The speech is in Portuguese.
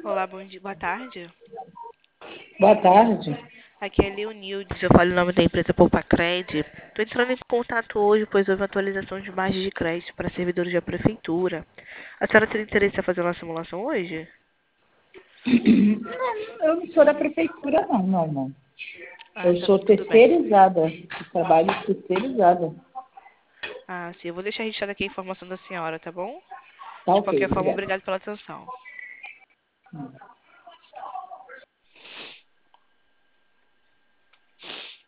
Olá, bom dia, boa tarde. Boa tarde. Aqui é Leonildes, eu falo em nome da empresa Poupacred. Estou entrando em contato hoje, pois houve atualização de margem de crédito para servidores da prefeitura. A senhora teria interesse em fazer uma simulação hoje? Eu não sou da prefeitura, não, não. Ah, Eu tá, sou tudo bem. terceirizada. Eu trabalho terceirizada. Ah, sim, eu vou deixar registrada aqui a informação da senhora, tá bom? Tá De ok, qualquer forma, obrigada. obrigado pela atenção.